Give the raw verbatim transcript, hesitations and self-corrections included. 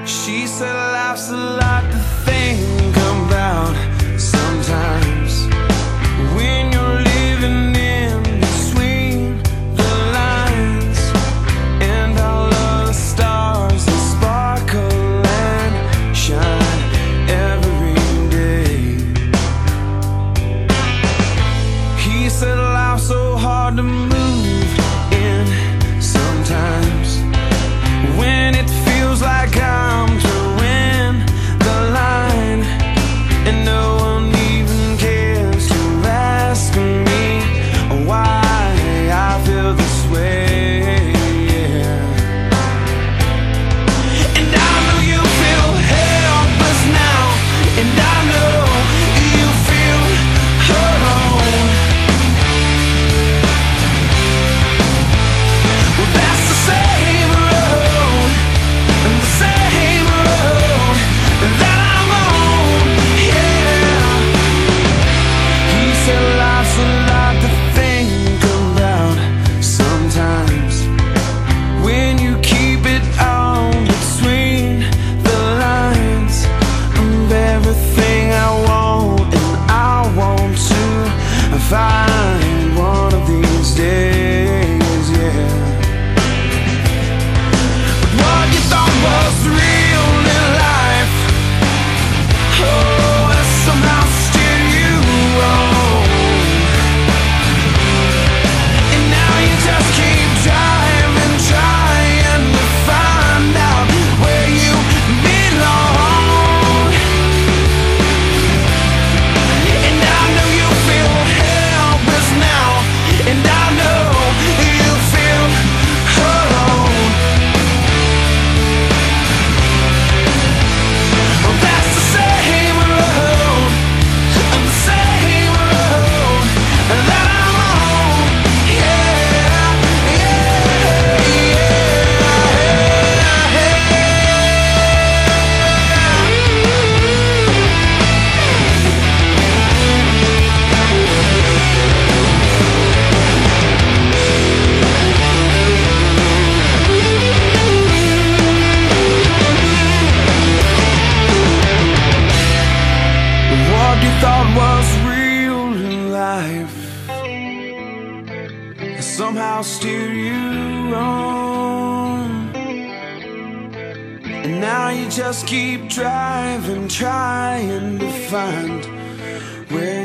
She said life's a lot to think about sometimes when you're living in between the lines, and all of the stars that sparkle and shine every day. He said life's so hard to move in sometimes when it feels like I'm towing the line, and no one even cares to ask me why I feel this way. Yeah. And I know you feel helpless now, and I know you feel alone. Well, that's the same road, the same road that I'm on, yeah. He said life's a lot to think about sometimes when you keep it on between the lines of everything I want and I want to find one of these days, yeah. What you thought was real in life, oh, has somehow steered you wrong. And now you just keep driving, trying to find out where you belong. And I know you feel helpless now, and I know you feel alone. Well, that's the same road, the same road that I'm on, yeah, yeah, what you thought was real in life has somehow steered you wrong. And now you just keep driving, trying to find where